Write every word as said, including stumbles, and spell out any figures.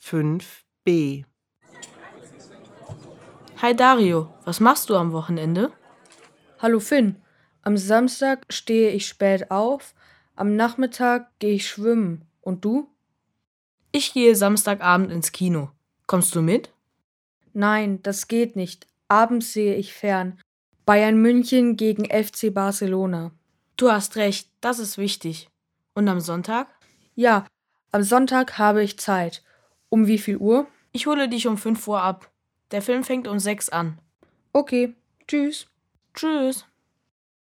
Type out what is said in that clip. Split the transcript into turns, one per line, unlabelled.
fünf b.
Hi Dario, was machst du am Wochenende?
Hallo Finn, am Samstag stehe ich spät auf, am Nachmittag gehe ich schwimmen. Und du?
Ich gehe Samstagabend ins Kino. Kommst du mit?
Nein, das geht nicht. Abends sehe ich fern. Bayern München gegen F C Barcelona.
Du hast recht, das ist wichtig. Und am Sonntag?
Ja, am Sonntag habe ich Zeit. Um wie viel Uhr?
Ich hole dich um fünf Uhr ab. Der Film fängt um sechs an.
Okay, tschüss.
Tschüss.